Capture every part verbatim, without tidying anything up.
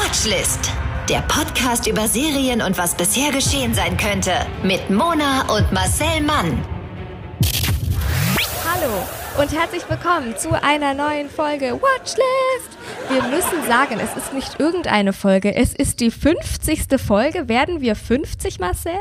Watchlist. Der Podcast über Serien und was bisher geschehen sein könnte. Mit Mona und Marcel Mann. Hallo und herzlich willkommen zu einer neuen Folge Watchlist. Wir müssen sagen, es ist nicht irgendeine Folge, es ist die fünfzigste Folge. Werden wir fünfzig, Marcel?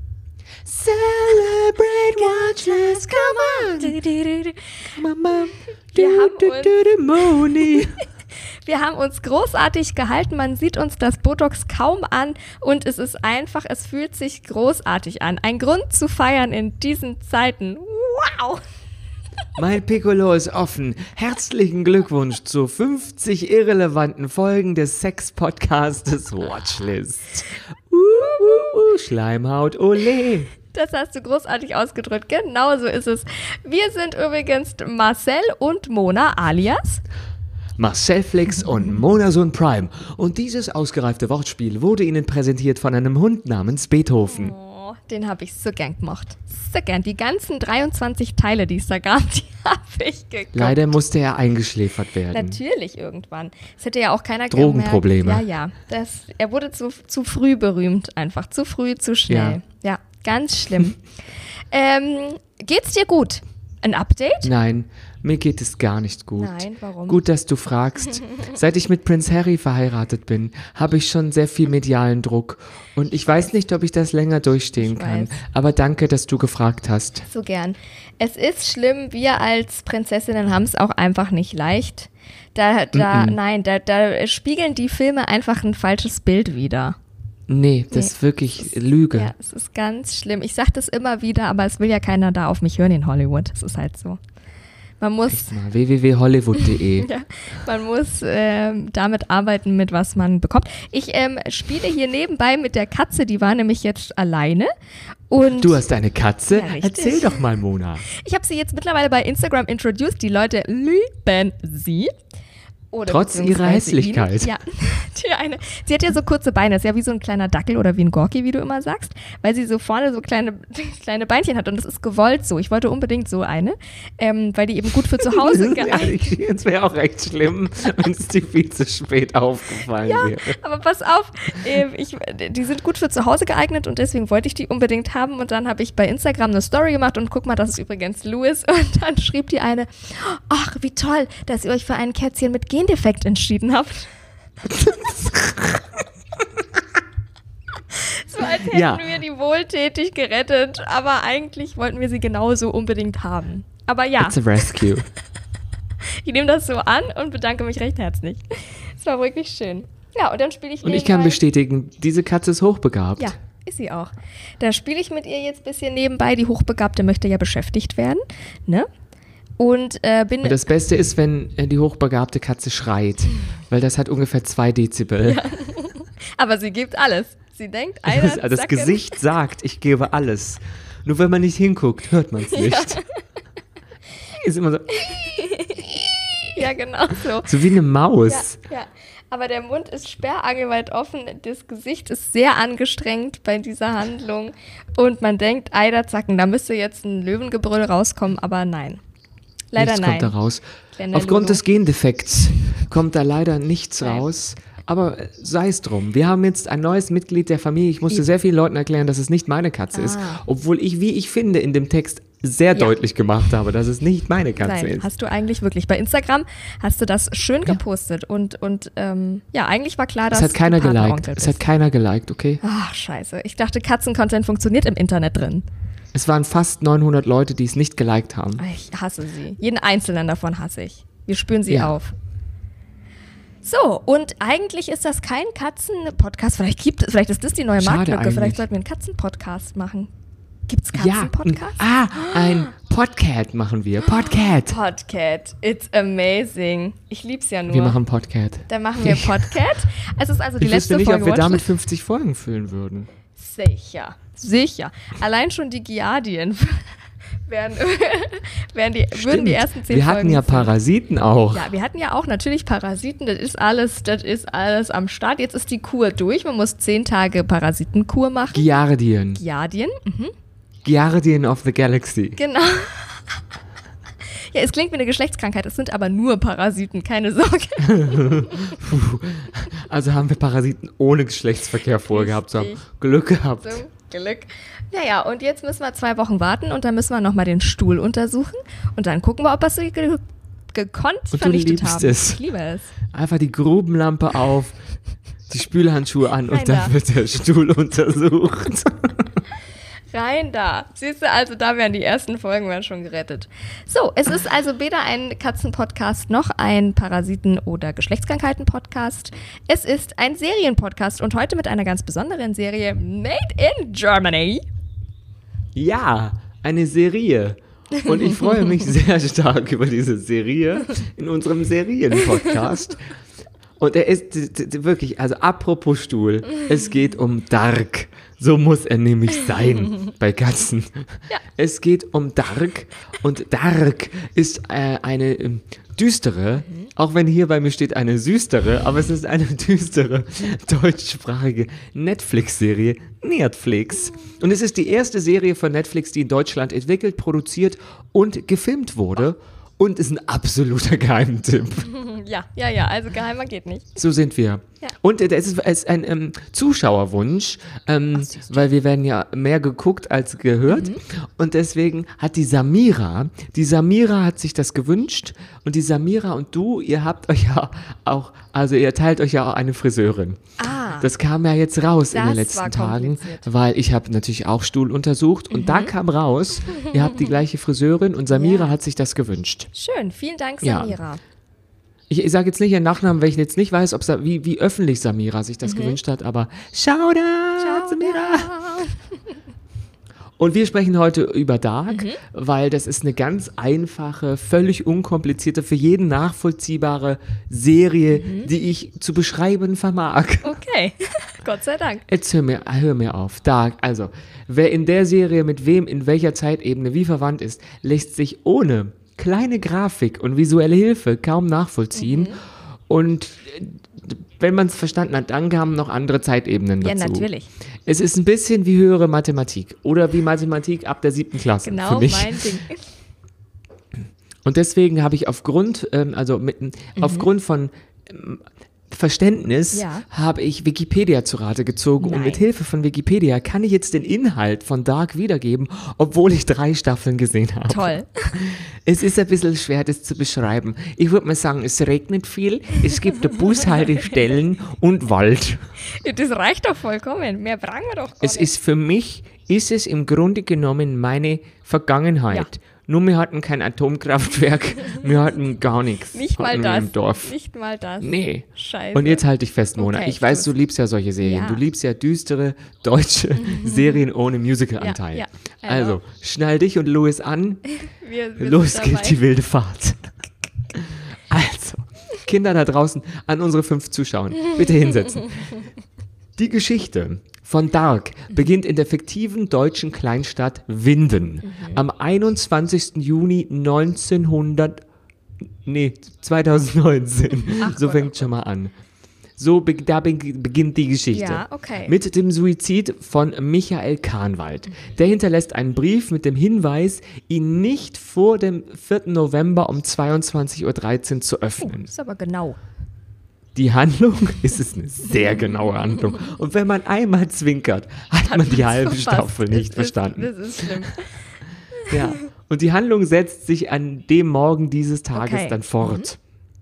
Celebrate Watchlist, come on. Mama, Wir haben du, uns- du, du, Moni. Wir haben uns großartig gehalten, man sieht uns das Botox kaum an und es ist einfach, es fühlt sich großartig an. Ein Grund zu feiern in diesen Zeiten. Wow! Mein Piccolo ist offen. Herzlichen Glückwunsch zu fünfzig irrelevanten Folgen des Sex-Podcastes Watchlist. Uh, uh, uh, Schleimhaut, ole. Das hast du großartig ausgedrückt, genau so ist es. Wir sind übrigens Marcel und Mona alias Marcel Flix und Monasun Prime. Und dieses ausgereifte Wortspiel wurde Ihnen präsentiert von einem Hund namens Beethoven. Oh, den habe ich so gern gemacht. So gern. Die ganzen dreiundzwanzig Teile, die es da gab, die habe ich geguckt. Leider musste er eingeschläfert werden. Natürlich irgendwann. Es hätte ja auch keiner Drogenprobleme. gemerkt. Ja, ja. Das, er wurde zu, zu früh berühmt einfach. Zu früh, zu schnell. Ja, ganz schlimm. ähm, geht's dir gut? Ein Update? Nein, mir geht es gar nicht gut. Nein, warum? Gut, dass du fragst. Seit ich mit Prince Harry verheiratet bin, habe ich schon sehr viel medialen Druck. Und ich weiß nicht, ob ich das länger durchstehen Ich kann. weiß. Aber danke, dass du gefragt hast. So gern. Es ist schlimm, wir als Prinzessinnen haben es auch einfach nicht leicht. Da, da, Mm-mm. nein, da, da spiegeln die Filme einfach ein falsches Bild wider. Nee, das ist wirklich Lüge. Ja, es ist ganz schlimm. Ich sage das immer wieder, aber es will ja keiner da auf mich hören in Hollywood. Es ist halt so. Man muss, Mal w w w punkt hollywood punkt d e. ja, man muss ähm, damit arbeiten, mit was man bekommt. Ich ähm, spiele hier nebenbei mit der Katze, die war nämlich jetzt alleine. Und Du hast eine Katze? Ja, richtig. Erzähl doch mal, Mona. ich habe sie jetzt mittlerweile bei Instagram introduced. Die Leute lieben sie. Oder Trotz ihrer beziehungsweise Hässlichkeit. Ihn. Ja, die eine. Sie hat ja so kurze Beine, ist ja wie so ein kleiner Dackel oder wie ein Gorki, wie du immer sagst, weil sie so vorne so kleine, kleine Beinchen hat und das ist gewollt so. Ich wollte unbedingt so eine, ähm, weil die eben gut für zu Hause geeignet ist. Es wäre auch recht schlimm, wenn es dir viel zu spät aufgefallen Ja, wäre. aber pass auf, ähm, ich, die sind gut für zu Hause geeignet und deswegen wollte ich die unbedingt haben und dann habe ich bei Instagram eine Story gemacht und guck mal, das ist übrigens Louis und dann schrieb die eine, ach, wie toll, dass ihr euch für ein Kätzchen mit Gendefekt entschieden habt. So als hätten Ja. wir die wohltätig gerettet, aber eigentlich wollten wir sie genauso unbedingt haben. Aber ja, It's a rescue. ich nehme das so an und bedanke mich recht herzlich. Es war wirklich schön. Ja, und dann spiele ich Und ich kann nebenbei- bestätigen, diese Katze ist hochbegabt. Ja, ist sie auch. Da spiele ich mit ihr jetzt ein bisschen nebenbei. Die Hochbegabte möchte ja beschäftigt werden, ne? Und äh, bin... Und das Beste ist, wenn äh, die hochbegabte Katze schreit, weil das hat ungefähr zwei Dezibel. aber sie gibt alles. Sie denkt, einer Das, das Zacken- Gesicht sagt, ich gebe alles. Nur wenn man nicht hinguckt, hört man es nicht. Ist immer so, Ja, genau so. so wie eine Maus. Ja, ja. Aber der Mund ist sperrangelweit offen, das Gesicht ist sehr angestrengt bei dieser Handlung und man denkt, Eiderzacken, da müsste jetzt ein Löwengebrüll rauskommen, aber nein. Leider Nichts nein. kommt da raus. Kleiner Aufgrund Lulu. des Gendefekts kommt da leider nichts Nein. raus. Aber äh, sei es drum. Wir haben jetzt ein neues Mitglied der Familie. Ich musste Ja. sehr vielen Leuten erklären, dass es nicht meine Katze ist. Ah. Obwohl ich, wie ich finde, in dem Text sehr deutlich gemacht habe, dass es nicht meine Katze Nein, ist. hast du eigentlich wirklich. Bei Instagram hast du das schön gepostet und, und ähm, ja, eigentlich war klar, dass Es hat keiner du geliked. Partneronkel Es bist. hat keiner geliked, okay? Ach, scheiße. Ich dachte, Katzen-Content funktioniert im Internet drin. Es waren fast neunhundert Leute, die es nicht geliked haben. Ich hasse sie. Jeden einzelnen davon hasse ich. Wir spüren sie Ja. auf. So, und eigentlich ist das kein Katzen-Podcast. Vielleicht gibt es, vielleicht ist das die neue Schade Marktlücke. eigentlich. Vielleicht sollten wir einen Katzen-Podcast machen. Gibt's Ja, Katzen-Podcasts? ah, ein Podcat machen wir. Podcat. Podcat. It's amazing. Ich lieb's ja nur. Wir machen Podcat. Dann machen wir Podcat. Es ist also die Ich letzte wüsste nicht, Folge ob wir damit Watchlist. fünfzig Folgen füllen würden. Sicher, sicher. Allein schon die Giardien wären, wären die, würden die ersten zehn Wir Folgen hatten ja füllen. Parasiten auch. Ja, wir hatten ja auch natürlich Parasiten, das ist alles, das ist alles am Start. Jetzt ist die Kur durch, man muss zehn Tage Parasitenkur machen. Giardien. Giardien, mhm, Guardian of the Galaxy. genau. Ja, es klingt wie eine Geschlechtskrankheit, es sind aber nur Parasiten, keine Sorge. Also haben wir Parasiten ohne Geschlechtsverkehr vorgehabt. So haben Richtig. Glück gehabt. Zum Glück. Naja, und jetzt müssen wir zwei Wochen warten und dann müssen wir nochmal den Stuhl untersuchen und dann gucken wir, ob wir es ge gekonnt Und du vernichtet liebst haben. es. Ich liebe es. Einfach die Grubenlampe auf, die Spülhandschuhe an und Rein dann da. wird der Stuhl untersucht. Rein da. Siehst du, also da wären die ersten Folgen wären schon gerettet. So, es ist also weder ein Katzenpodcast noch ein Parasiten- oder Geschlechtskrankheiten-Podcast. Es ist ein Serienpodcast und heute mit einer ganz besonderen Serie Made in Germany. Ja, eine Serie. Und ich freue mich sehr stark über diese Serie in unserem Serienpodcast. Und er ist d- d- wirklich, also apropos Stuhl, es geht um Dark. So muss er nämlich sein bei Katzen. Ja. Es geht um Dark und Dark ist äh, eine ähm, düstere, auch wenn hier bei mir steht eine süßtere, aber es ist eine düstere deutschsprachige Netflix-Serie, Netflix. Und es ist die erste Serie von Netflix, die in Deutschland entwickelt, produziert und gefilmt wurde. Und ist ein absoluter Geheimtipp. Ja, ja, ja, also geheimer geht nicht. So sind wir. Ja. Und äh, es ist, es ist ein ähm, Zuschauerwunsch, ähm, weil wir werden ja mehr geguckt als gehört. Und deswegen hat die Samira, die Samira hat sich das gewünscht. Und die Samira und du, ihr habt euch ja auch, also ihr teilt euch ja auch eine Friseurin. Ah. Das kam ja jetzt raus in Das den war letzten Tagen, kompliziert. weil ich habe natürlich auch Stuhl untersucht. Und da kam raus, ihr habt die gleiche Friseurin und Samira Ja. hat sich das gewünscht. Schön, vielen Dank, Ja. Samira. Ich, ich sage jetzt nicht ihren Nachnamen, weil ich jetzt nicht weiß, ob Sa- wie, wie öffentlich Samira sich das gewünscht hat, aber Shoutout, Samira! Und wir sprechen heute über Dark, weil das ist eine ganz einfache, völlig unkomplizierte, für jeden nachvollziehbare Serie, die ich zu beschreiben vermag. Okay, Gott sei Dank. Jetzt hör mir, hör mir auf. Dark, also, wer in der Serie mit wem in welcher Zeitebene wie verwandt ist, lässt sich ohne kleine Grafik und visuelle Hilfe kaum nachvollziehen. Und äh, wenn man es verstanden hat, dann kamen noch andere Zeitebenen Ja, dazu. natürlich. Es ist ein bisschen wie höhere Mathematik oder wie Mathematik ab der siebten Klasse für Genau mich. mein Ding. Und deswegen habe ich aufgrund, ähm, also mit, aufgrund von ähm, Verständnis Ja. habe ich Wikipedia zu Rate gezogen und Nein. mit Hilfe von Wikipedia kann ich jetzt den Inhalt von Dark wiedergeben, obwohl ich drei Staffeln gesehen habe. Toll. Es ist ein bisschen schwer, das zu beschreiben. Ich würde mal sagen, es regnet viel, es gibt Bushaltestellen und Wald. Das reicht doch vollkommen. Mehr brauchen wir doch gar Es nicht. ist für mich, ist es im Grunde genommen meine Vergangenheit. Ja. Nur wir hatten kein Atomkraftwerk, wir hatten gar nichts. Nicht mal hatten wir das. Im Dorf. Nicht mal das. Nee. Scheiße. Und jetzt halte ich fest, Mona. Okay, ich weiß, Schluss. du liebst ja solche Serien. Ja. Du liebst ja düstere deutsche Serien ohne Musicalanteil. Ja, ja. Also, schnall dich und Louis an. wir, wir Los sind geht dabei. die wilde Fahrt. Also, Kinder da draußen, an unsere fünf Zuschauer, bitte hinsetzen. Die Geschichte von Dark beginnt in der fiktiven deutschen Kleinstadt Winden am einundzwanzigsten Juni neunzehnhundert, nee, zweitausendneunzehn. Ach so Gott, fängt schon mal an. So, be- da be- beginnt die Geschichte. Ja, okay. Mit dem Suizid von Michael Kahnwald. Der hinterlässt einen Brief mit dem Hinweis, ihn nicht vor dem vierten November um zweiundzwanzig Uhr dreizehn zu öffnen. Das ist aber genau. Die Handlung ist es eine sehr genaue Handlung. Und wenn man einmal zwinkert, hat man die halbe Verpasst. Staffel nicht Das verstanden. Ist, das ist schlimm. Ja. Und die Handlung setzt sich an dem Morgen dieses Tages Okay. dann fort.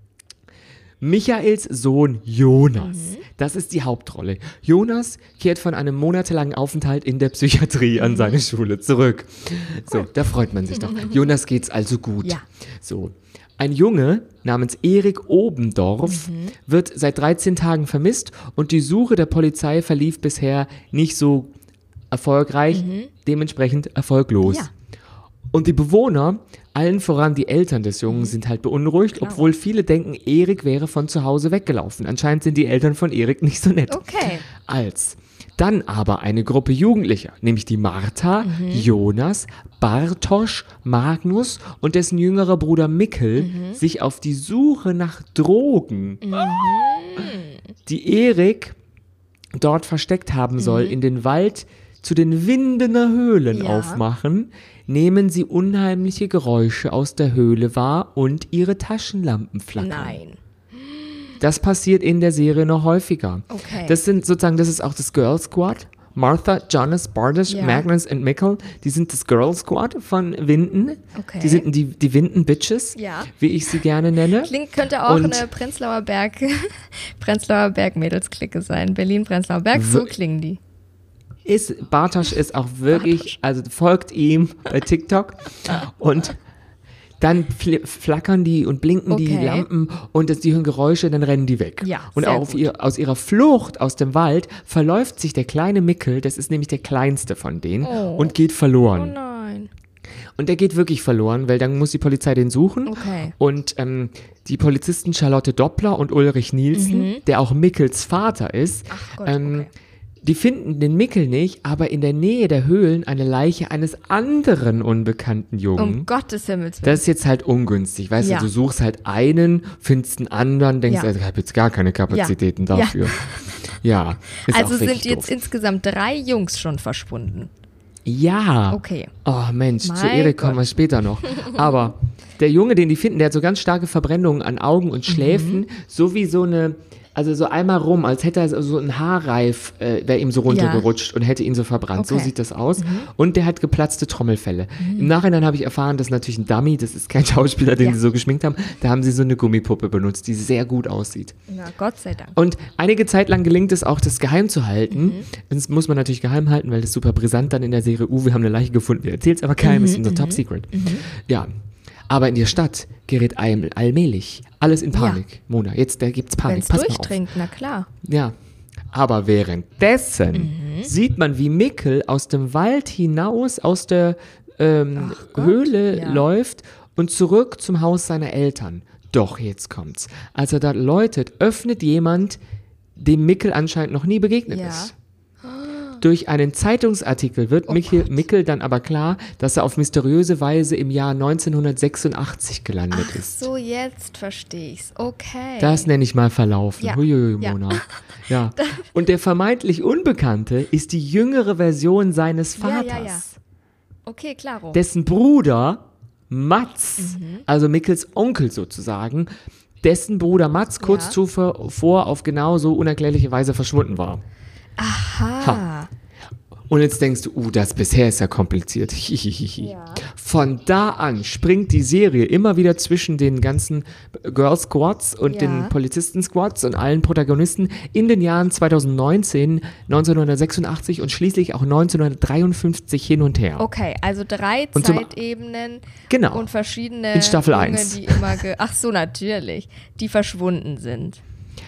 Michaels Sohn Jonas, das ist die Hauptrolle. Jonas kehrt von einem monatelangen Aufenthalt in der Psychiatrie an seine Schule zurück. So, da freut man sich doch. Jonas geht's also gut. Ja. So. Ein Junge namens Erik Obendorf wird seit dreizehn Tagen vermisst und die Suche der Polizei verlief bisher nicht so erfolgreich, dementsprechend erfolglos. Ja. Und die Bewohner, allen voran die Eltern des Jungen, sind halt beunruhigt, Klar. obwohl viele denken, Erik wäre von zu Hause weggelaufen. Anscheinend sind die Eltern von Erik nicht so nett. Okay. Als dann aber eine Gruppe Jugendlicher, nämlich die Martha, Jonas, Bartosz, Magnus und dessen jüngerer Bruder Mikkel, sich auf die Suche nach Drogen, die Erik dort versteckt haben soll, in den Wald zu den Windener Höhlen Ja. aufmachen, nehmen sie unheimliche Geräusche aus der Höhle wahr und ihre Taschenlampen flackern. Nein. Das passiert in der Serie noch häufiger. Okay. Das sind sozusagen, das ist auch das Girl Squad. Martha, Jonas, Bardish, Ja. Magnus und Mikkel, die sind das Girl Squad von Winden. Okay. Die sind die, die Winden-Bitches, Ja. wie ich sie gerne nenne. Klingt, könnte auch Und- eine Prenzlauer Berg, Prenzlauer Berg Mädelsklicke sein. Berlin, Prenzlauer Berg, so Wir- klingen die. Ist, Bartosz ist auch wirklich, also folgt ihm bei TikTok und dann fl- flackern die und blinken die Okay. Lampen und das, die hören Geräusche, dann rennen die weg. Ja, und sehr auf gut. ihr, aus ihrer Flucht aus dem Wald verläuft sich der kleine Mikkel, das ist nämlich der kleinste von denen, Oh. und geht Oh verloren. nein. Und der geht wirklich verloren, weil dann muss die Polizei den suchen. Okay. Und ähm, die Polizisten Charlotte Doppler und Ulrich Nielsen, der auch Mickels Vater ist, Mhm. Ach Gott, ähm, okay. die finden den Mickel nicht, aber in der Nähe der Höhlen eine Leiche eines anderen unbekannten Jungen. Um Gottes Himmels Willen. Das ist jetzt halt ungünstig, weißt Ja. du, du suchst halt einen, findest einen anderen, denkst, Ja. also, ich habe jetzt gar keine Kapazitäten Ja. dafür. Ja, ist Also auch sind richtig jetzt doof. insgesamt drei Jungs schon verschwunden. Ja. Okay. Oh Mensch, zu Mein Erik kommen wir Gott. später noch. Aber der Junge, den die finden, der hat so ganz starke Verbrennungen an Augen und Schläfen, Mhm. so wie so eine, also so einmal rum, als hätte er so ein Haarreif, äh, wäre ihm so runtergerutscht und hätte ihn so verbrannt. So Okay. sieht das aus. Und der hat geplatzte Trommelfelle. Im Nachhinein habe ich erfahren, das ist natürlich ein Dummy, das ist kein Schauspieler, den Ja. sie so geschminkt haben. Da haben sie so eine Gummipuppe benutzt, die sehr gut aussieht. Na, Gott sei Dank. Und einige Zeit lang gelingt es auch, das geheim zu halten. Das muss man natürlich geheim halten, weil das ist super brisant dann in der Serie. Uh, wir haben eine Leiche gefunden. Wir erzählen es aber keinem, ist unser Top Secret. Ja. Aber in der Stadt gerät all, allmählich alles in Panik. Mona, jetzt da gibt's Wenn Panik. es Pass mal auf. durchdringt, na klar. Ja. Aber währenddessen Mhm. sieht man, wie Mikkel aus dem Wald hinaus, aus der ähm, Ach Gott, Höhle ja. läuft und zurück zum Haus seiner Eltern. Doch, jetzt kommt's. Als er da läutet, öffnet jemand, dem Mikkel anscheinend noch nie begegnet Ja. ist. Durch einen Zeitungsartikel wird Oh Mikkel, Gott. Mikkel dann aber klar, dass er auf mysteriöse Weise im Jahr neunzehnhundertsechsundachtzig gelandet Ach ist. so, jetzt verstehe ich's. Okay. Das nenne ich mal verlaufen. Ja. Huiui, Ja. Mona. Ja. Und der vermeintlich Unbekannte ist die jüngere Version seines Ja, Vaters. ja, ja. Okay, klaro. Dessen Bruder Mats, Mhm. also Mickels Onkel sozusagen, dessen Bruder Mats kurz Ja. zuvor auf genau so unerklärliche Weise verschwunden war. Aha. Und jetzt denkst du, uh, das bisher ist ja kompliziert. Hihihihi. Von da an springt die Serie immer wieder zwischen den ganzen Girl Squads und Ja. den Polizisten Squads und allen Protagonisten in den Jahren zweitausendneunzehn, neunzehnhundertsechsundachtzig und schließlich auch neunzehnhundertdreiundfünfzig hin und her. Okay, also drei Und zum- Zeitebenen Genau. und verschiedene In Staffel Junge, eins. die immer ge Ach so, natürlich, die verschwunden sind.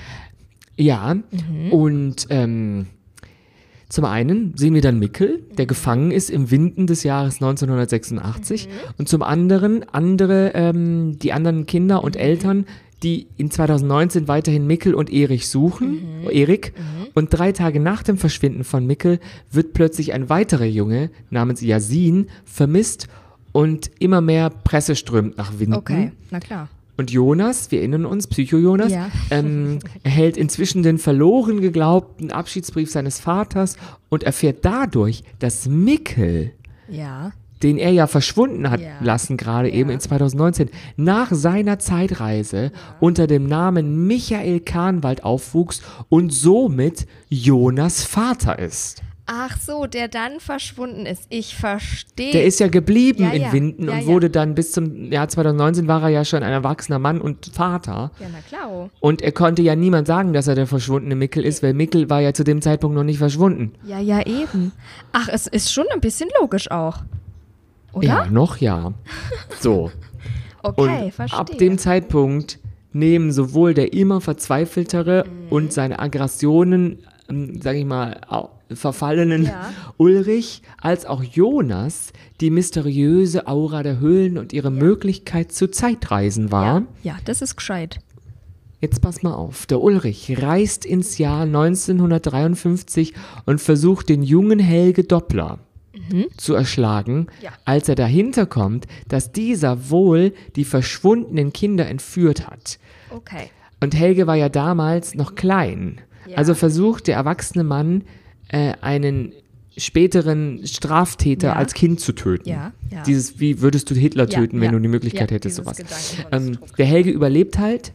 Ja, Mhm. und ähm, zum einen sehen wir dann Mikkel, der gefangen ist im Winden des Jahres neunzehnhundertsechsundachtzig. Mhm. Und zum anderen andere, ähm, die anderen Kinder Mhm. und Eltern, die in zweitausendneunzehn weiterhin Mikkel und Erich suchen, Mhm. Erik. Und drei Tage nach dem Verschwinden von Mikkel wird plötzlich ein weiterer Junge namens Yasin vermisst und immer mehr Presse strömt nach Winden. Okay, na klar. Und Jonas, wir erinnern uns, Psycho-Jonas, Ja. ähm, erhält inzwischen den verloren geglaubten Abschiedsbrief seines Vaters und erfährt dadurch, dass Mikkel, Ja. den er ja verschwunden hat Ja. lassen, gerade Ja. eben in zweitausendneunzehn, nach seiner Zeitreise unter dem Namen Michael Kahnwald aufwuchs und somit Jonas Vater ist. Ach so, der dann verschwunden ist. Ich verstehe. Der ist ja geblieben Ja, in ja. Winden Ja, und ja. wurde dann bis zum Jahr zweitausendneunzehn war er ja schon ein erwachsener Mann und Vater. Ja, na klar. Und er konnte ja niemand sagen, dass er der verschwundene Mikkel ist, weil Mikkel war ja zu dem Zeitpunkt noch nicht verschwunden. Ja, ja, eben. Ach, es ist schon ein bisschen logisch auch. Oder? Ja, noch ja. So. Okay, Und verstehe. ab dem Zeitpunkt nehmen sowohl der immer verzweifeltere Mhm. und seine Aggressionen, ähm, sag ich mal, au- verfallenen Ja. Ulrich als auch Jonas die mysteriöse Aura der Höhlen und ihre Möglichkeit zu Zeitreisen wahr. Ja, das ist gescheit. Jetzt pass mal auf. Der Ulrich reist ins Jahr neunzehnhundertdreiundfünfzig und versucht den jungen Helge Doppler zu erschlagen, Ja. als er dahinter kommt, dass dieser wohl die verschwundenen Kinder entführt hat. Okay. Und Helge war ja damals noch klein. Ja. Also versucht der erwachsene Mann, äh, einen späteren Straftäter Ja. als Kind zu töten. Ja, ja. Dieses, wie würdest du Hitler Ja, töten, wenn ja. du die Möglichkeit Ja, hättest, dieses sowas. Gedankenkonstrukt. Ähm, der Helge überlebt halt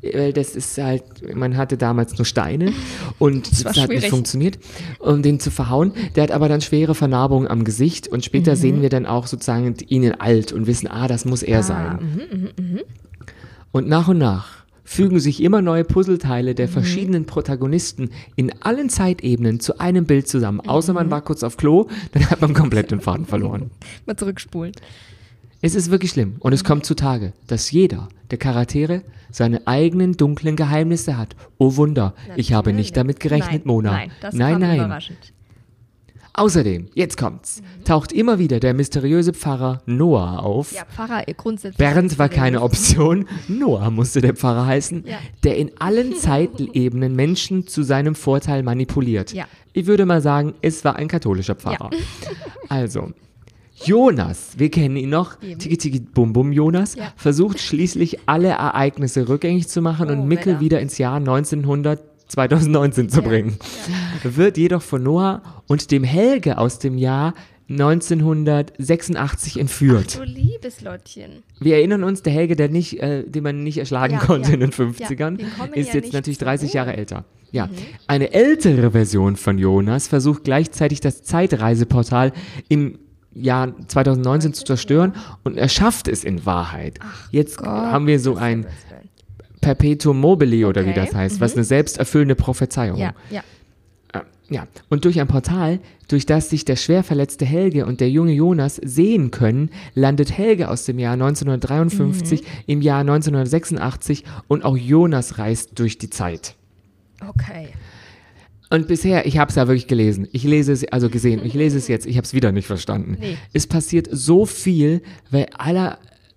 Weil das ist halt, man hatte damals nur Steine und das, das hat schwierig. nicht funktioniert, um den zu verhauen. Der hat aber dann schwere Vernarbungen am Gesicht und später mhm. sehen wir dann auch sozusagen ihn in alt und wissen, ah, das muss er ah, sein. Mhm, mh, mh. Und nach und nach fügen sich immer neue Puzzleteile der mhm. verschiedenen Protagonisten in allen Zeitebenen zu einem Bild zusammen. Außer man war kurz auf Klo, dann hat man komplett den Faden verloren. Mal zurückspulen. Es ist wirklich schlimm und es kommt zutage, dass jeder der Charaktere seine eigenen dunklen Geheimnisse hat. Oh Wunder, Natürlich. ich habe nicht damit gerechnet, nein, Mona. Nein, das nein, kam nein. überraschend. Außerdem, jetzt kommt's, mhm. taucht immer wieder der mysteriöse Pfarrer Noah auf. Ja, Pfarrer grundsätzlich. Bernd war keine Option, Noah musste der Pfarrer heißen, ja. der in allen Zeitebenen Menschen zu seinem Vorteil manipuliert. Ja. Ich würde mal sagen, es war ein katholischer Pfarrer. Ja. Also, Jonas, wir kennen ihn noch, Eben. Tiki Tiki Bum Bum Jonas, ja. versucht schließlich alle Ereignisse rückgängig zu machen oh, und Mickel wieder ins Jahr neunzehnhundert, zweitausendneunzehn zu bringen. Ja. Ja. Wird jedoch von Noah und dem Helge aus dem Jahr neunzehnhundertsechsundachtzig entführt. Ach, du liebes Lottchen. Wir erinnern uns, der Helge, der nicht, äh, den man nicht erschlagen ja, konnte ja. in den fünfzigern, ja, ist ja jetzt natürlich dreißig Jahre älter. Ja, mhm. eine ältere Version von Jonas versucht gleichzeitig das Zeitreiseportal im Jahr zweitausendneunzehn zu zerstören und er schafft es in Wahrheit. Ach Jetzt Gott, haben wir so ein Perpetuum mobile oder okay. wie das heißt, mhm. was eine selbsterfüllende Prophezeiung. Ja, ja. Ja, und durch ein Portal, durch das sich der schwer verletzte Helge und der junge Jonas sehen können, landet Helge aus dem Jahr neunzehnhundertdreiundfünfzig mhm. im Jahr neunzehnhundertsechsundachtzig und auch Jonas reist durch die Zeit. Okay. Und bisher, ich habe es ja wirklich gelesen, ich lese es, also gesehen, ich lese es jetzt, ich habe es wieder nicht verstanden. Nee. Es passiert so viel, weil aller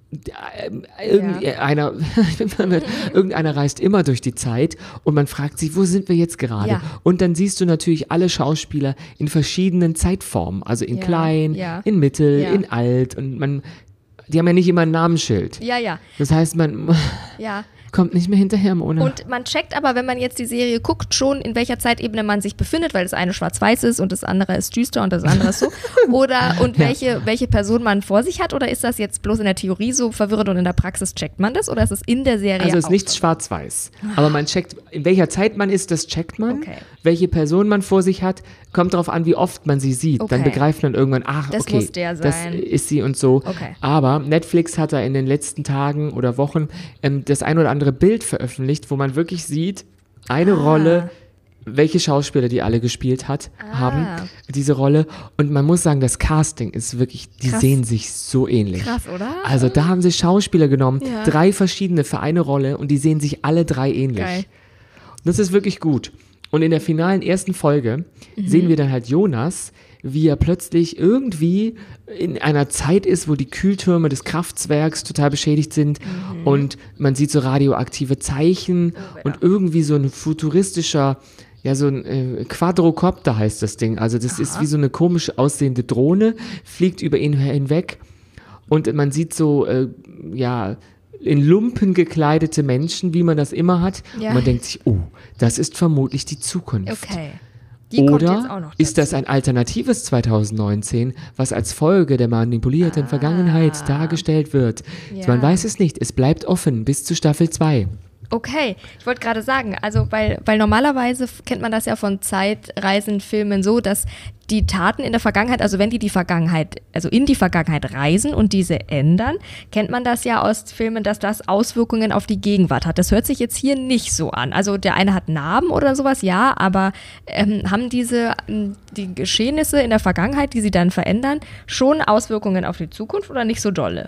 Irgendeiner, ja. irgendeiner reist immer durch die Zeit und man fragt sich, wo sind wir jetzt gerade? Ja. Und dann siehst du natürlich alle Schauspieler in verschiedenen Zeitformen, also in ja. klein, ja. in mittel, ja. in alt und man, die haben ja nicht immer ein Namensschild. Ja, ja. Das heißt, man ja. kommt nicht mehr hinterher, Mona. Und man checkt aber, wenn man jetzt die Serie guckt, schon, in welcher Zeitebene man sich befindet, weil das eine schwarz-weiß ist und das andere ist düster und das andere ist so. Oder und Ja. welche, welche Person man vor sich hat. Oder ist das jetzt bloß in der Theorie so verwirrend und in der Praxis checkt man das? Oder ist es in der Serie Also es ist auch nichts so? schwarz-weiß. Aber man checkt, in welcher Zeit man ist, das checkt man. Okay. Welche Person man vor sich hat, kommt darauf an, wie oft man sie sieht. Okay. Dann begreift man irgendwann, ach, Das okay, muss der das sein. ist sie und so. Okay. Aber Netflix hat da in den letzten Tagen oder Wochen ähm, das ein oder andere Bild veröffentlicht, wo man wirklich sieht, eine Ah. Rolle, welche Schauspieler die alle gespielt hat, Ah. haben, diese Rolle. Und man muss sagen, das Casting ist wirklich, die Krass. sehen sich so ähnlich. Krass, oder? Also da haben sie Schauspieler genommen, Ja. drei verschiedene für eine Rolle und die sehen sich alle drei ähnlich. Geil. Das ist wirklich gut. Und in der finalen ersten Folge Mhm. sehen wir dann halt Jonas, wie er plötzlich irgendwie in einer Zeit ist, wo die Kühltürme des Kraftwerks total beschädigt sind Mhm. und man sieht so radioaktive Zeichen Oh, und irgendwie so ein futuristischer, ja so ein äh, Quadrocopter heißt das Ding. Also das Aha. ist wie so eine komisch aussehende Drohne, fliegt über ihn hinweg und man sieht so, äh, ja, in Lumpen gekleidete Menschen, wie man das immer hat. Ja. Und man denkt sich, oh, das ist vermutlich die Zukunft. Okay. Die kommt jetzt auch Oder noch ist das dazu. ein alternatives zweitausendneunzehn, was als Folge der manipulierten Ah. Vergangenheit dargestellt wird? Ja. Man weiß es nicht. Es bleibt offen bis zu Staffel zwei. Okay, ich wollte gerade sagen, also weil, weil normalerweise f- kennt man das ja von Zeitreisenfilmen so, dass die Taten in der Vergangenheit, also wenn die die Vergangenheit, also in die Vergangenheit reisen und diese ändern, kennt man das ja aus Filmen, dass das Auswirkungen auf die Gegenwart hat. Das hört sich jetzt hier nicht so an. Also der eine hat Narben oder sowas, ja, aber ähm, haben diese ähm, die Geschehnisse in der Vergangenheit, die sie dann verändern, schon Auswirkungen auf die Zukunft oder nicht so dolle?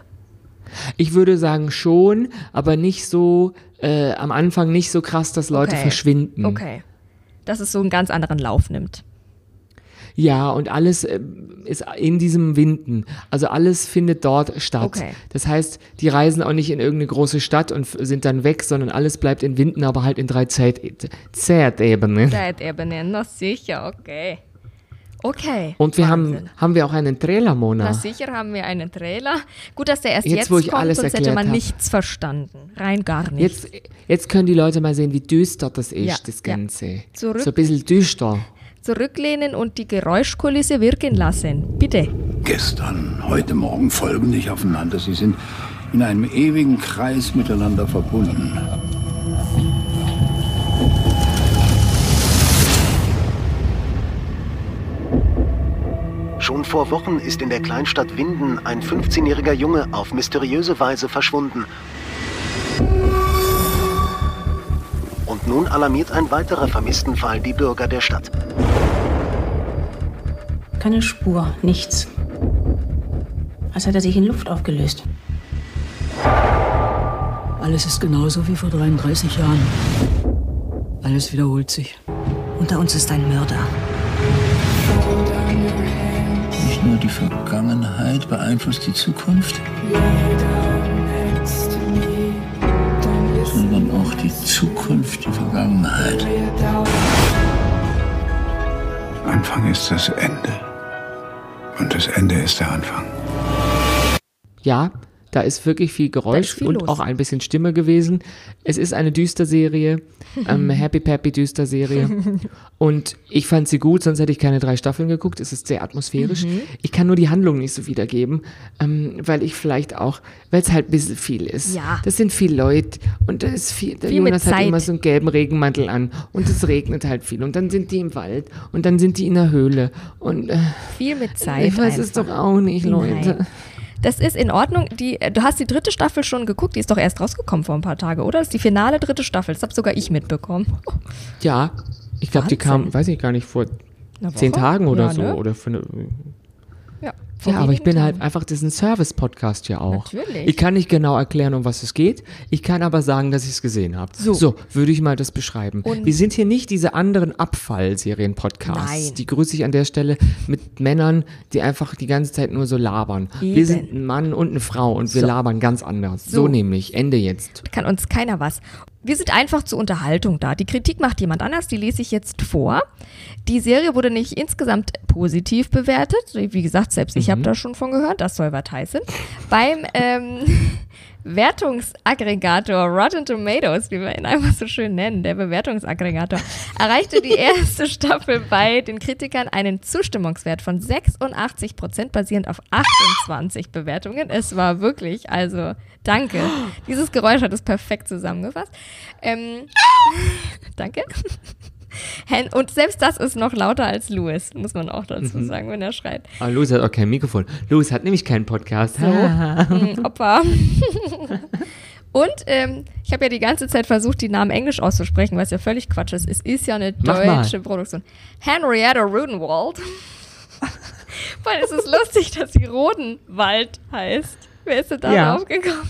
Ich würde sagen schon, aber nicht so, äh, am Anfang nicht so krass, dass Leute Okay. verschwinden. Okay. Dass es so einen ganz anderen Lauf nimmt. Ja, und alles äh, ist in diesem Winden. Also alles findet dort statt. Okay. Das heißt, die reisen auch nicht in irgendeine große Stadt und f- sind dann weg, sondern alles bleibt in Winden, aber halt in drei Zeit- Zeitebenen. Zeitebene, na sicher, okay. Okay. Und wir haben, Wahnsinn. haben wir auch einen Trailer, Na Mona. sicher haben wir einen Trailer. Gut, dass der erst Jetzt, jetzt, wo ich kommt, alles sonst hätte erklärt man hab. nichts verstanden. Rein gar nichts. Jetzt, jetzt können die Leute mal sehen, wie düster das ist, Ja, das ja. Ganze. Zurück- So ein bisschen düster. Zurücklehnen und die Geräuschkulisse wirken lassen. Bitte. Gestern, heute Morgen folgen nicht aufeinander. Sie sind in einem ewigen Kreis miteinander verbunden. vor Wochen ist in der Kleinstadt Winden ein fünfzehnjähriger Junge auf mysteriöse Weise verschwunden. Und nun alarmiert ein weiterer Vermisstenfall die Bürger der Stadt. Keine Spur, nichts. Als hätte er sich in Luft aufgelöst. Alles ist genauso wie vor dreiunddreißig Jahren. Alles wiederholt sich. Unter uns ist ein Mörder. Nicht nur die Vergangenheit beeinflusst die Zukunft, sondern auch die Zukunft die Vergangenheit. Anfang ist das Ende. Und das Ende ist der Anfang. Ja, da ist wirklich viel Geräusch viel und los. auch ein bisschen Stimme gewesen. Es ist eine Düster-Serie, ähm, Happy Peppy Düster-Serie. Und ich fand sie gut, sonst hätte ich keine drei Staffeln geguckt. Es ist sehr atmosphärisch. Mhm. Ich kann nur die Handlung nicht so wiedergeben, ähm, weil ich vielleicht auch, weil es halt ein bisschen viel ist. Ja. Das sind viele Leute und da ist viel, der Viel mit Jonas hat Zeit. immer so einen gelben Regenmantel an und es regnet halt viel. Und dann sind die im Wald und dann sind die in der Höhle. Und äh, Viel mit Zeit. ich weiß es einfach. doch auch nicht, Leute. Nein. Das ist in Ordnung. Die, du hast die dritte Staffel schon geguckt, die ist doch erst rausgekommen vor ein paar Tagen, oder? Das ist die finale dritte Staffel, das habe sogar ich mitbekommen. Ja, ich glaube, die Wahnsinn. kam, weiß ich gar nicht, vor Eine zehn Woche? Tagen oder Ja, so. ne? Oder für eine, Ja, vor ja, aber ich wenigen bin Tagen. halt einfach, das ist ein Service-Podcast ja auch. Natürlich. Ich kann nicht genau erklären, um was es geht. Ich kann aber sagen, dass ich es gesehen habe. So. So, würde ich mal das beschreiben. Und- Wir sind hier nicht diese anderen Abfallserien-Podcasts. Nein. Die grüße ich an der Stelle mit Männern, die einfach die ganze Zeit nur so labern. Eben. Wir sind ein Mann und eine Frau und wir So. labern ganz anders. So. So. nämlich. Ende jetzt. Kann uns keiner was. Wir sind einfach zur Unterhaltung da. Die Kritik macht jemand anders, die lese ich jetzt vor. Die Serie wurde nicht insgesamt positiv bewertet. Wie gesagt, selbst ich habe da schon von gehört, das soll was heißen. Beim ähm, Wertungsaggregator Rotten Tomatoes, wie wir ihn einfach so schön nennen, der Bewertungsaggregator, erreichte die erste Staffel bei den Kritikern einen Zustimmungswert von sechsundachtzig Prozent, basierend auf achtundzwanzig Bewertungen. Es war wirklich, also danke. Dieses Geräusch hat es perfekt zusammengefasst. Ähm, danke. Hen- Und selbst das ist noch lauter als Louis, muss man auch dazu sagen, wenn er schreit. Aber Louis hat auch kein Mikrofon. Louis hat nämlich keinen Podcast. So, mm, Opfer. Und ähm, ich habe ja die ganze Zeit versucht, die Namen Englisch auszusprechen, was ja völlig Quatsch ist. Es ist ja eine Mach mal. deutsche Produktion. Henrietta Rodenwald. Weil es ist lustig, dass sie Rodenwald heißt. Wer ist denn da Ja. drauf gekommen?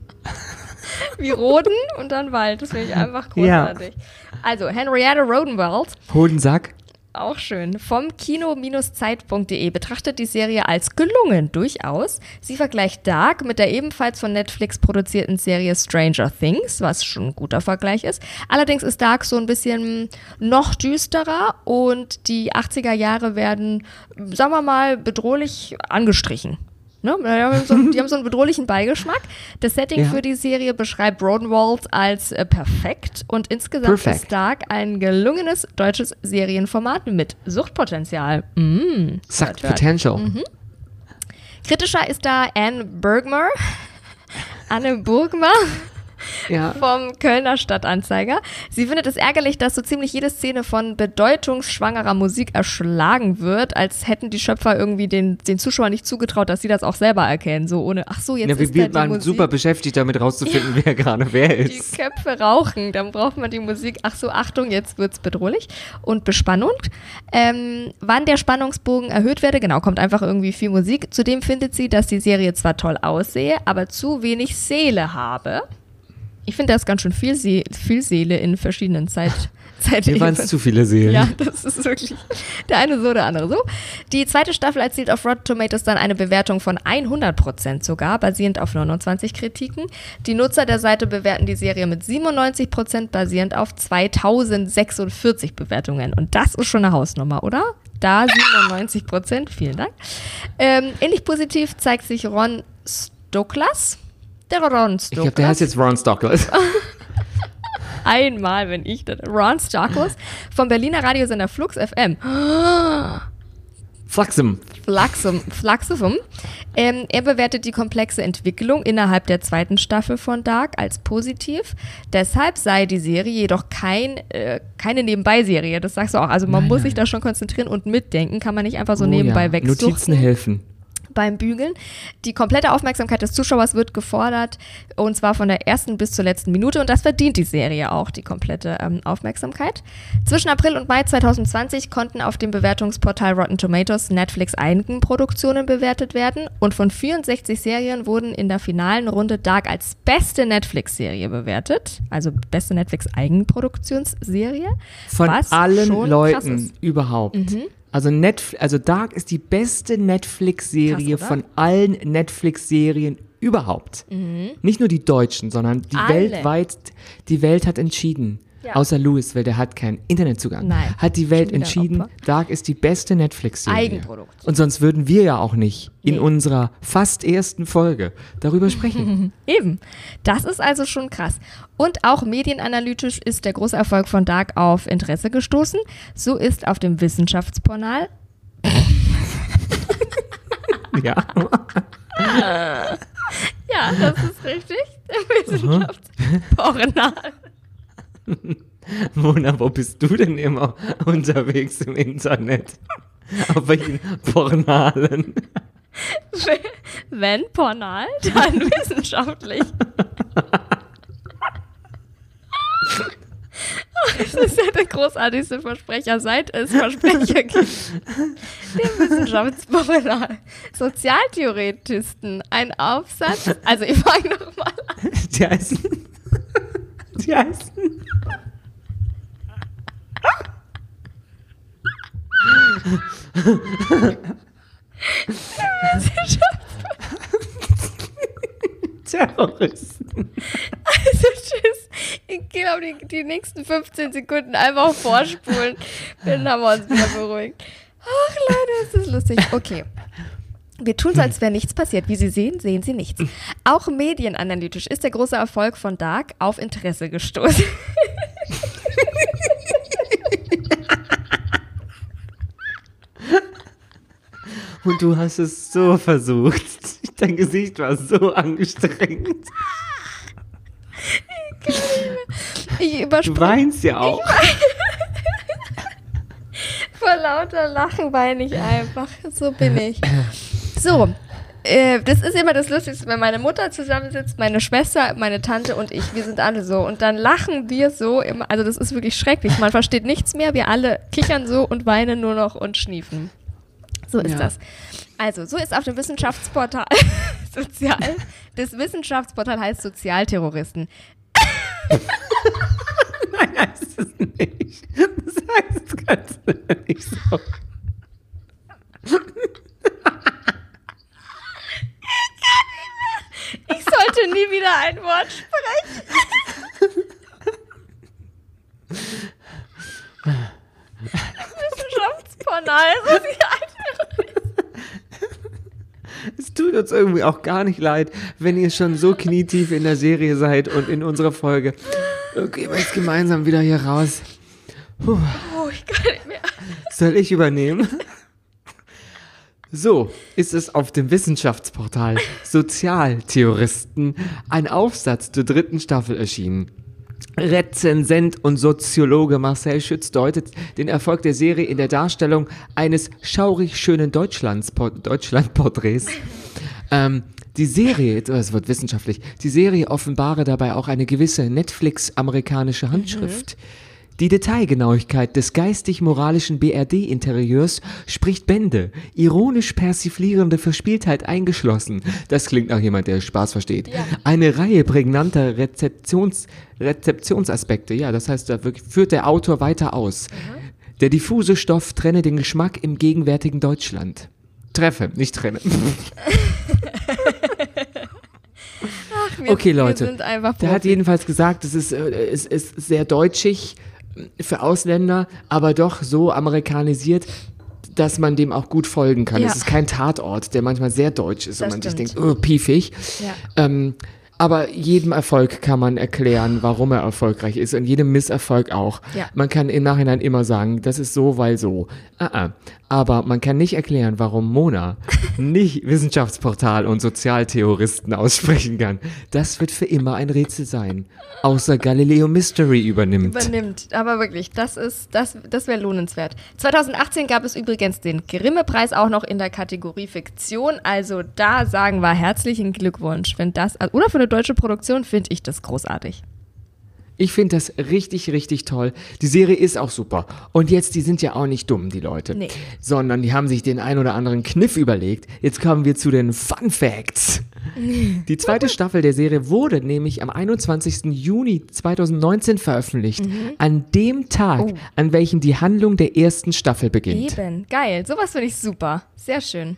Wie Roden und dann Wald. Das finde ich einfach großartig. Also, Henrietta Rodenwald, Hodensack. auch schön, vom Kino-Zeit punkt de betrachtet die Serie als gelungen, durchaus. Sie vergleicht Dark mit der ebenfalls von Netflix produzierten Serie Stranger Things, was schon ein guter Vergleich ist. Allerdings ist Dark so ein bisschen noch düsterer und die achtziger Jahre werden, sagen wir mal, bedrohlich angestrichen. Ne? Die, haben so, die haben so einen bedrohlichen Beigeschmack. Das Setting Ja. für die Serie beschreibt Rodenwald als äh, perfekt und insgesamt Perfekt. ist Dark ein gelungenes deutsches Serienformat mit Suchtpotenzial. Mm, Suck hört, hört. Potential. Kritischer ist da Anne Burgmer, Anne Burgmer Ja. vom Kölner Stadtanzeiger. Sie findet es ärgerlich, dass so ziemlich jede Szene von bedeutungsschwangerer Musik erschlagen wird, als hätten die Schöpfer irgendwie den, den Zuschauern nicht zugetraut, dass sie das auch selber erkennen. So ohne, ach so, jetzt Ja, wir, ist da wir die waren Musik. super beschäftigt, damit rauszufinden, wer gerade wer Die ist. Köpfe rauchen, dann braucht man die Musik. Ach so, Achtung, jetzt wird's bedrohlich und Bespannung. Ähm, wann der Spannungsbogen erhöht werde, genau, kommt einfach irgendwie viel Musik. Zudem findet sie, dass die Serie zwar toll aussehe, aber zu wenig Seele habe. Ich finde, da ist ganz schön viel, See viel Seele in verschiedenen Zeit Mir Zeitebenen. waren es zu viele Seelen. Ja, das ist wirklich der eine so, der andere so. Die zweite Staffel erzielt auf Rotten Tomatoes dann eine Bewertung von hundert Prozent sogar, basierend auf neunundzwanzig Kritiken. Die Nutzer der Seite bewerten die Serie mit siebenundneunzig Prozent, basierend auf zweitausendsechsundvierzig Bewertungen. Und das ist schon eine Hausnummer, oder? Da siebenundneunzig Prozent, vielen Dank. Ähm, ähnlich positiv zeigt sich Ron Stoklas. Der Ron Stoklas. Ich glaube, der heißt jetzt Ron Stoklas. Einmal, wenn ich das. Ron Stoklas vom Berliner Radiosender Flux F M. Flaxem. Flaxum, Flaxum Ähm, er bewertet die komplexe Entwicklung innerhalb der zweiten Staffel von Dark als positiv. Deshalb sei die Serie jedoch kein, äh, keine Nebenbei-Serie. Das sagst du auch. Also man Nein, muss nein. sich da schon konzentrieren und mitdenken. Kann man nicht einfach so Oh nebenbei ja. wegsuchten. Notizen helfen. Beim Bügeln. Die komplette Aufmerksamkeit des Zuschauers wird gefordert, und zwar von der ersten bis zur letzten Minute, und das verdient die Serie auch, die komplette ähm, Aufmerksamkeit. Zwischen April und Mai zwanzig zwanzig konnten auf dem Bewertungsportal Rotten Tomatoes Netflix Eigenproduktionen bewertet werden, und von vierundsechzig Serien wurden in der finalen Runde Dark als beste Netflix-Serie bewertet, also beste Netflix-Eigenproduktionsserie. Von was allen schon krass Leuten ist. überhaupt. Mhm. Also, Netf- also Dark ist die beste Netflix-Serie Krass, oder? von allen Netflix-Serien überhaupt. Nicht nur die deutschen, sondern die Alle. weltweit, die Welt hat entschieden. Ja. Außer Louis, weil der hat keinen Internetzugang. Nein, hat die Welt schon wieder ein entschieden, Opfer. Dark ist die beste Netflix-Serie. Eigenproduktion. Und sonst würden wir ja auch nicht in Nee. unserer fast ersten Folge darüber sprechen. Eben. Das ist also schon krass. Und auch medienanalytisch ist der große Erfolg von Dark auf Interesse gestoßen. So ist auf dem Wissenschaftsportal Ja. ja, das ist richtig. Der Wissenschaftsportal. Mona, wo bist du denn immer unterwegs im Internet? Auf welchen Portalen? Wenn Portal, dann wissenschaftlich. Das ist ja der großartigste Versprecher, seit es Versprecher gibt. Der Wissenschaftsportal. Sozialtheoretisten. Ein Aufsatz. Also ich fange nochmal an. Die heißen. Die heißen. Terroristen. Also tschüss. Ich glaube, die, die nächsten fünfzehn Sekunden einfach vorspulen. Dann haben wir uns wieder beruhigt. Ach Leute, ist das lustig. Okay. Wir tun so, als wäre nichts passiert. Wie Sie sehen, sehen Sie nichts. Auch medienanalytisch ist der große Erfolg von Dark auf Interesse gestoßen. Und du hast es so versucht. Dein Gesicht war so angestrengt. Ich Du überspringe weinst ja auch. vor lauter Lachen, weine ich einfach. So bin ich. So, äh, das ist immer das Lustigste, wenn meine Mutter zusammensitzt, meine Schwester, meine Tante und ich, wir sind alle so. Und dann lachen wir so immer, also das ist wirklich schrecklich. Man versteht nichts mehr, wir alle kichern so und weinen nur noch und schniefen. So ist Ja. das. Also, so ist auf dem Wissenschaftsportal Sozial. Das Wissenschaftsportal heißt Sozialterroristen. Nein, heißt es nicht. Das heißt ganz nicht so. Ich sollte nie wieder ein Wort sprechen. Wissenschaftsportal Sozialterroristen. Es tut uns irgendwie auch gar nicht leid, wenn ihr schon so knietief in der Serie seid und in unserer Folge. Gehen wir jetzt gemeinsam wieder hier raus. Puh. Oh, ich kann nicht mehr. Soll ich übernehmen? So ist es auf dem Wissenschaftsportal Sozialtheoristen ein Aufsatz zur dritten Staffel erschienen. Rezensent und Soziologe Marcel Schütz deutet den Erfolg der Serie in der Darstellung eines schaurig schönen Deutschlands, Deutschlandporträts. Ähm, die Serie, das wird wissenschaftlich, die Serie offenbare dabei auch eine gewisse Netflix-amerikanische Handschrift. Die Detailgenauigkeit des geistig-moralischen B R D-Interieurs spricht Bände, ironisch persiflierende Verspieltheit eingeschlossen. Das klingt nach jemand, der Spaß versteht. Ja. Eine Reihe prägnanter Rezeptions, Rezeptionsaspekte, ja, das heißt, da wirklich führt der Autor weiter aus. Der diffuse Stoff trenne den Geschmack im gegenwärtigen Deutschland. Treffe, nicht trenne. Ach, wir, Okay, Leute, wir sind einfach der hat Profi. jedenfalls gesagt, es ist, äh, es ist sehr deutschig für Ausländer, aber doch so amerikanisiert, dass man dem auch gut folgen kann. Ja. Es ist kein Tatort, der manchmal sehr deutsch ist Das und man sich stimmt. denkt, oh, piefig. Ja. Ähm, Aber jedem Erfolg kann man erklären, warum er erfolgreich ist und jedem Misserfolg auch. Ja. Man kann im Nachhinein immer sagen, das ist so, weil so. Uh-uh. Aber man kann nicht erklären, warum Mona nicht Wissenschaftsportal und Sozialtheoristen aussprechen kann. Das wird für immer ein Rätsel sein. Außer Galileo Mystery übernimmt. Übernimmt, aber wirklich, das ist, das, das wäre lohnenswert. zweitausendachtzehn gab es übrigens den Grimme-Preis auch noch in der Kategorie Fiktion. Also da sagen wir herzlichen Glückwunsch. Wenn das, oder für eine deutsche Produktion finde ich das großartig. Ich finde das richtig, richtig toll. Die Serie ist auch super. Und jetzt, die sind ja auch nicht dumm, die Leute. Nee. Sondern die haben sich den ein oder anderen Kniff überlegt. Jetzt kommen wir zu den Fun Facts. Die zweite Staffel der Serie wurde nämlich am einundzwanzigsten Juni zweitausendneunzehn veröffentlicht. Mhm. An dem Tag, oh. an welchem die Handlung der ersten Staffel beginnt. Eben, geil. Sowas finde ich super. Sehr schön.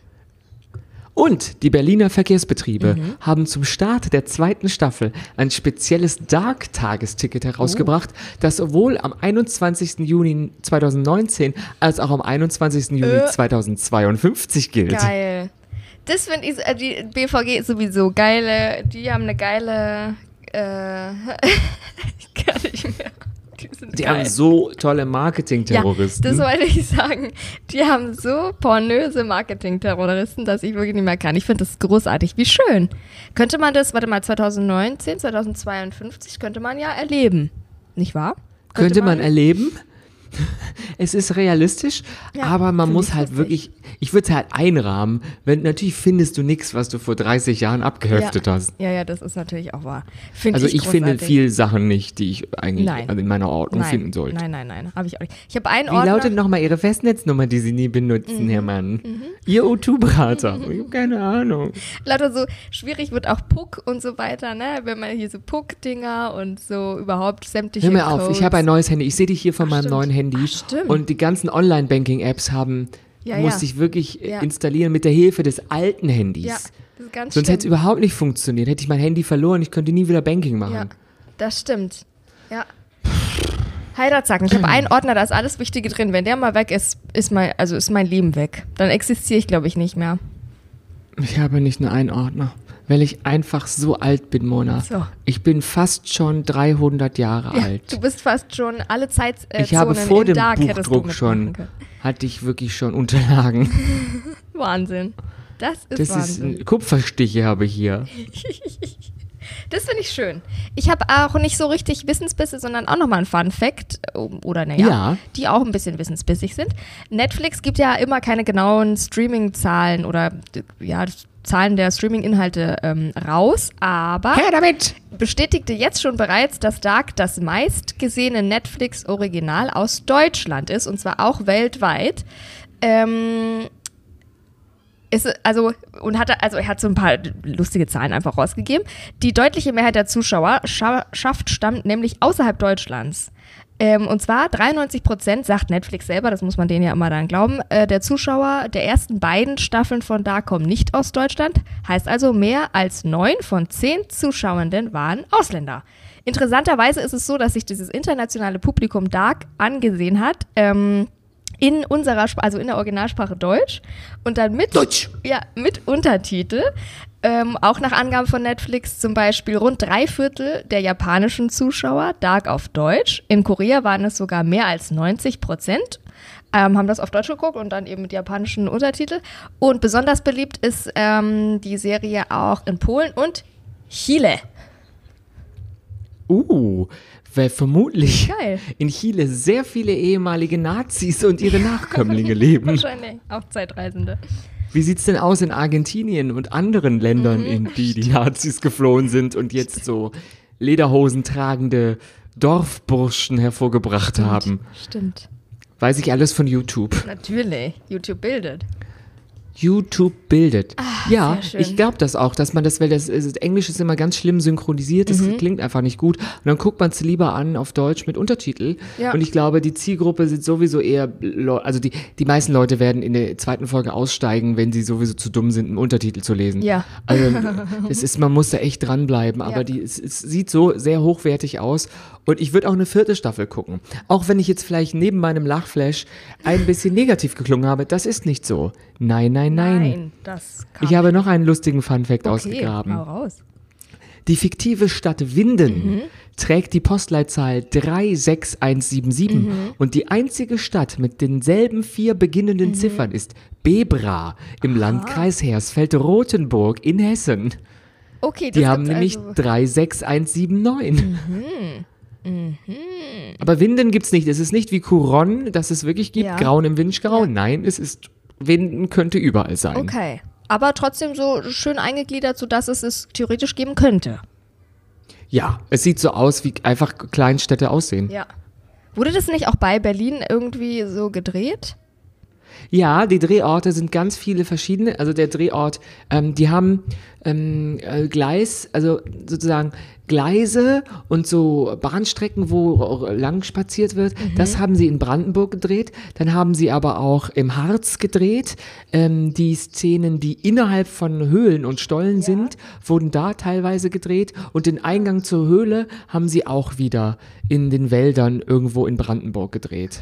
Und die Berliner Verkehrsbetriebe mhm. haben zum Start der zweiten Staffel ein spezielles Dark-Tagesticket herausgebracht, oh. das sowohl am einundzwanzigsten Juni zweitausendneunzehn als auch am einundzwanzigsten Juni äh. zweitausendzweiundfünfzig gilt. Geil. Das finde ich, die B V G ist sowieso geile, die haben eine geile, äh, ich kann nicht mehr. Die, sind die geil. haben so tolle Marketing-Terroristen. Ja, das wollte ich sagen. Die haben so pornöse Marketing-Terroristen, dass ich wirklich nicht mehr kann. Ich finde das großartig. Wie schön. Könnte man das, warte mal, zweitausendneunzehn, zweitausendzweiundfünfzig könnte man ja erleben. Nicht wahr? Könnte, könnte man, man erleben? Es ist realistisch, ja, aber man muss halt lustig. wirklich, ich würde es halt einrahmen, wenn natürlich findest du nichts, was du vor dreißig Jahren abgeheftet ja. hast. Ja, ja, das ist natürlich auch wahr. Find also ich, ich finde viele Sachen nicht, die ich eigentlich nein. in meiner Ordnung nein. finden sollte. Nein, nein, nein, habe ich auch nicht. Ich habe einen Wie Ordner. lautet nochmal Ihre Festnetznummer, die Sie nie benutzen, mhm. Herr Mann? Mhm. Ihr O zwei Berater. Mhm. Ich habe keine Ahnung. Lauter so schwierig wird auch Puck und so weiter, ne? Wenn man hier so Puck-Dinger und so überhaupt sämtliche Hör mir Codes. auf, ich habe ein neues Handy. Ich sehe dich hier von Ach, meinem stimmt. neuen Handy. Ach, stimmt. Und die ganzen Online-Banking-Apps haben, ja, musste ja. ich wirklich ja. installieren mit der Hilfe des alten Handys. Ja, das ist ganz Sonst hätte es überhaupt nicht funktioniert. Hätte ich mein Handy verloren, ich könnte nie wieder Banking machen. Ja, das stimmt. Ja. Heiratssacken. Ich habe einen Ordner, da ist alles Wichtige drin. Wenn der mal weg ist, ist mein, also ist mein Leben weg. Dann existiere ich, glaube ich, nicht mehr. Ich habe nicht nur einen Ordner, weil ich einfach so alt bin, Mona. So. Ich bin fast schon dreihundert Jahre ja, alt. Du bist fast schon alle Zeitzonen Ich habe vor dem Dark Buchdruck schon, hatte ich wirklich schon Unterlagen. Wahnsinn. Das ist das Wahnsinn. Ist, Kupferstiche habe ich hier. Das finde ich schön. Ich habe auch nicht so richtig Wissensbisse, sondern auch nochmal ein Fun Fact, oder naja, ja. die auch ein bisschen wissensbissig sind. Netflix gibt ja immer keine genauen Streaming-Zahlen oder ja, Zahlen der Streaming-Inhalte ähm, raus, aber Her damit! bestätigte jetzt schon bereits, dass Dark das meistgesehene Netflix-Original aus Deutschland ist, und zwar auch weltweit. Ähm, ist, also, und hat, also er hat so ein paar lustige Zahlen einfach rausgegeben. Die deutliche Mehrheit der Zuschauerschaft stammt nämlich außerhalb Deutschlands. Ähm, und zwar dreiundneunzig Prozent, sagt Netflix selber, das muss man denen ja immer dann glauben, äh, der Zuschauer der ersten beiden Staffeln von Dark kommen nicht aus Deutschland. Heißt also, mehr als neun von zehn Zuschauenden waren Ausländer. Interessanterweise ist es so, dass sich dieses internationale Publikum Dark angesehen hat, ähm, in unserer, Sp- also in der Originalsprache Deutsch und dann mit, Deutsch. Ja, mit Untertitel. Ähm, auch nach Angaben von Netflix zum Beispiel rund drei Viertel der japanischen Zuschauer Dark auf Deutsch. In Korea waren es sogar mehr als neunzig Prozent. Ähm, haben das auf Deutsch geguckt und dann eben mit japanischen Untertitel. Und besonders beliebt ist ähm, die Serie auch in Polen und Chile. Uh, weil vermutlich Geil. in Chile sehr viele ehemalige Nazis und ihre Nachkömmlinge leben. Wahrscheinlich, auch Zeitreisende. Wie sieht's denn aus in Argentinien und anderen Ländern, mhm. in die die Nazis geflohen sind und jetzt so Lederhosen tragende Dorfburschen hervorgebracht Stimmt. haben? Stimmt. Weiß ich alles von YouTube. Natürlich, YouTube bildet. YouTube bildet. Ach, ja, sehr schön. ich glaube das auch, dass man das, weil das, das Englisch ist immer ganz schlimm synchronisiert, das Mhm. klingt einfach nicht gut. Und dann guckt man es lieber an auf Deutsch mit Untertitel. Ja. Und ich glaube, die Zielgruppe sind sowieso eher, Leu- also die, die meisten Leute werden in der zweiten Folge aussteigen, wenn sie sowieso zu dumm sind, einen Untertitel zu lesen. Ja. Also es ist, man muss da echt dranbleiben, aber Ja. die, es, es sieht so sehr hochwertig aus. Und ich würde auch eine vierte Staffel gucken. Auch wenn ich jetzt vielleicht neben meinem Lachflash ein bisschen negativ geklungen habe, das ist nicht so. Nein, nein, nein. Nein, das kann Ich habe noch einen lustigen Funfact okay, ausgegraben. hau raus. Die fiktive Stadt Winden Mhm. trägt die Postleitzahl drei sechs eins sieben sieben Mhm. und die einzige Stadt mit denselben vier beginnenden Mhm. Ziffern ist Bebra im Landkreis Hersfeld-Rotenburg in Hessen. Okay, das Die haben gibt's nämlich also. drei sechs eins sieben neun. Mhm. Mhm. Aber Winden gibt's nicht. Es ist nicht wie Couronne, dass es wirklich gibt, Ja. Grauen im Winschgrau. Nein, es ist, Winden könnte überall sein. Okay. Aber trotzdem so schön eingegliedert, sodass es es theoretisch geben könnte. Ja, es sieht so aus, wie einfach Kleinstädte aussehen. Ja. Wurde das nicht auch bei Berlin irgendwie so gedreht? Ja, die Drehorte sind ganz viele verschiedene. Also der Drehort, ähm, die haben ähm, äh, Gleis, also sozusagen Gleise und so Bahnstrecken, wo lang spaziert wird. Das haben sie in Brandenburg gedreht. Dann haben sie aber auch im Harz gedreht. Ähm, die Szenen, die innerhalb von Höhlen und Stollen sind, wurden da teilweise gedreht. Und den Eingang zur Höhle haben sie auch wieder in den Wäldern irgendwo in Brandenburg gedreht.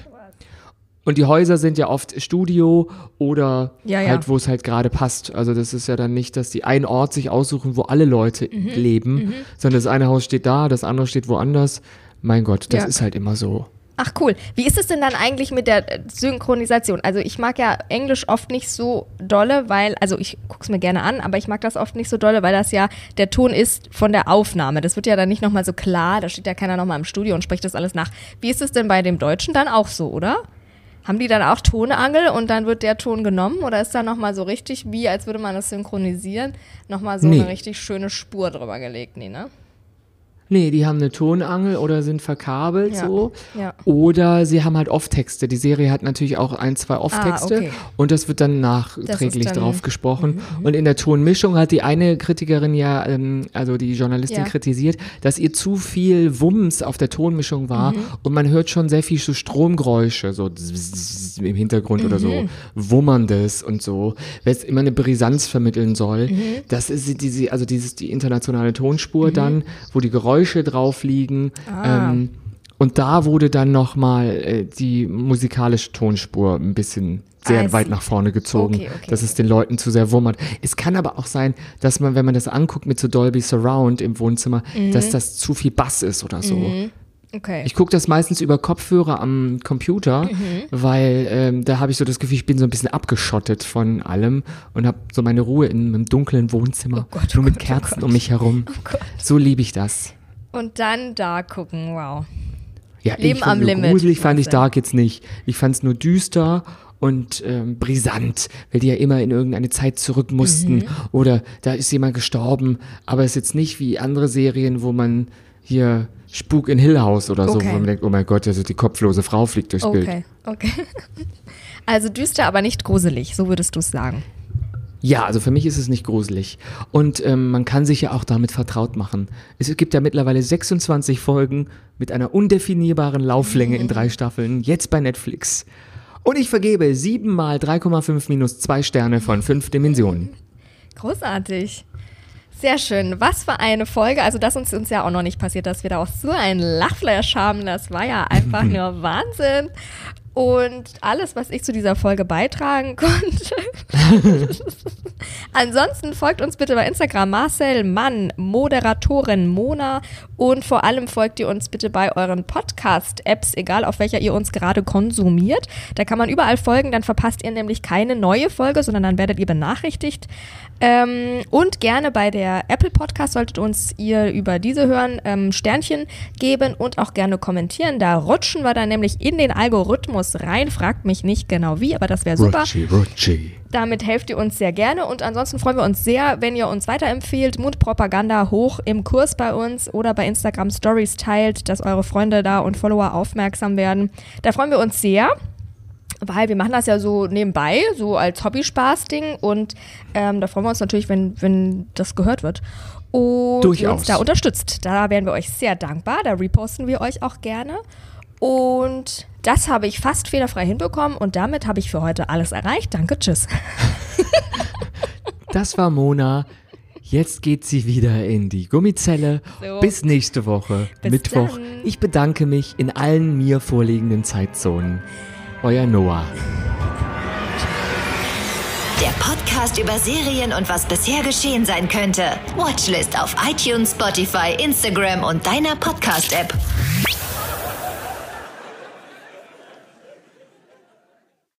Und die Häuser sind ja oft Studio oder Ja, ja. halt, wo es halt gerade passt. Also das ist ja dann nicht, dass die einen Ort sich aussuchen, wo alle Leute Mhm. leben, sondern das eine Haus steht da, das andere steht woanders. Mein Gott, das Ja. ist halt immer so. Ach cool. Wie ist es denn dann eigentlich mit der äh, Synchronisation? Also ich mag ja Englisch oft nicht so dolle, weil, also ich guck's mir gerne an, aber ich mag das oft nicht so dolle, weil das ja der Ton ist von der Aufnahme. Das wird ja dann nicht nochmal so klar, da steht ja keiner nochmal im Studio und spricht das alles nach. Wie ist es denn bei dem Deutschen dann auch so, oder? Haben die dann auch Tonangel und dann wird der Ton genommen oder ist da nochmal so richtig, wie als würde man das synchronisieren, nochmal so Nee. eine richtig schöne Spur drüber gelegt? Nee, ne? Nee, die haben eine Tonangel oder sind verkabelt Ja, so. ja. Oder sie haben halt Off-Texte. Die Serie hat natürlich auch ein, zwei Off-Texte Ah, okay. und das wird dann nachträglich dann- drauf gesprochen. Und in der Tonmischung hat die eine Kritikerin ja, ähm, also die Journalistin Ja. kritisiert, dass ihr zu viel Wumms auf der Tonmischung war Mhm. und man hört schon sehr viel so Stromgeräusche, so zzzz im Hintergrund oder Mhm. so, wummerndes und so, weil es immer eine Brisanz vermitteln soll. Mhm. Das ist diese, also dieses, die internationale Tonspur dann, wo die Geräusche drauf liegen. Ah. Ähm, und da wurde dann nochmal äh, die musikalische Tonspur ein bisschen sehr I weit see. nach vorne gezogen, Okay, okay, dass es den Leuten zu sehr wummert. Es kann aber auch sein, dass man, wenn man das anguckt mit so Dolby Surround im Wohnzimmer, dass das zu viel Bass ist oder so. Okay. Ich gucke das meistens über Kopfhörer am Computer, weil ähm, da habe ich so das Gefühl, ich bin so ein bisschen abgeschottet von allem und habe so meine Ruhe in einem dunklen Wohnzimmer, Oh Gott, oh nur mit Gott, oh Kerzen Gott. um mich herum. Gott. So liebe ich das. Und dann da gucken, wow. Ja, Leben ich am fand, Limit, gruselig fand ich Marcel. Dark jetzt nicht. Ich fand es nur düster und ähm, brisant, weil die ja immer in irgendeine Zeit zurück mussten Mhm. oder da ist jemand gestorben, aber es ist jetzt nicht wie andere Serien, wo man hier Spuk in Hill House oder so, Okay. wo man denkt, oh mein Gott, also die kopflose Frau fliegt durchs Bild. Okay, okay. Also düster, aber nicht gruselig, so würdest du es sagen. Ja, also für mich ist es nicht gruselig. Und ähm, man kann sich ja auch damit vertraut machen. Es gibt ja mittlerweile sechsundzwanzig Folgen mit einer undefinierbaren Lauflänge in drei Staffeln, jetzt bei Netflix. Und ich vergebe sieben mal drei Komma fünf minus zwei Sterne von fünf Dimensionen. Großartig. Sehr schön. Was für eine Folge. Also das ist uns ja auch noch nicht passiert, dass wir da auch so einen Lachflash haben. Das war ja einfach nur Wahnsinn. Und alles, was ich zu dieser Folge beitragen konnte. Ansonsten folgt uns bitte bei Instagram Marcel Mann, Moderatorin Mona und vor allem folgt ihr uns bitte bei euren Podcast-Apps, egal auf welcher ihr uns gerade konsumiert. Da kann man überall folgen, dann verpasst ihr nämlich keine neue Folge, sondern dann werdet ihr benachrichtigt. Ähm, und gerne bei der Apple Podcast solltet uns ihr über diese hören, ähm, Sternchen geben und auch gerne kommentieren. Da rutschen wir dann nämlich in den Algorithmus rein. Fragt mich nicht genau wie, aber das wäre super. Rutschi, rutschi. Damit helft ihr uns sehr gerne und ansonsten freuen wir uns sehr, wenn ihr uns weiterempfehlt, Mundpropaganda hoch im Kurs bei uns oder bei Instagram Stories teilt, dass eure Freunde da und Follower aufmerksam werden. Da freuen wir uns sehr, weil wir machen das ja so nebenbei, so als Hobby-Spaß-Ding und ähm, da freuen wir uns natürlich, wenn, wenn das gehört wird. Und ihr Durchaus. uns da unterstützt. Da wären wir euch sehr dankbar, da reposten wir euch auch gerne. Und das habe ich fast fehlerfrei hinbekommen und damit habe ich für heute alles erreicht. Danke, tschüss. Das war Mona. Jetzt geht sie wieder in die Gummizelle. So. Bis nächste Woche, Bis Mittwoch. dann. Ich bedanke mich in allen mir vorliegenden Zeitzonen. Euer Noah. Der Podcast über Serien und was bisher geschehen sein könnte. Watchlist auf iTunes, Spotify, Instagram und deiner Podcast-App.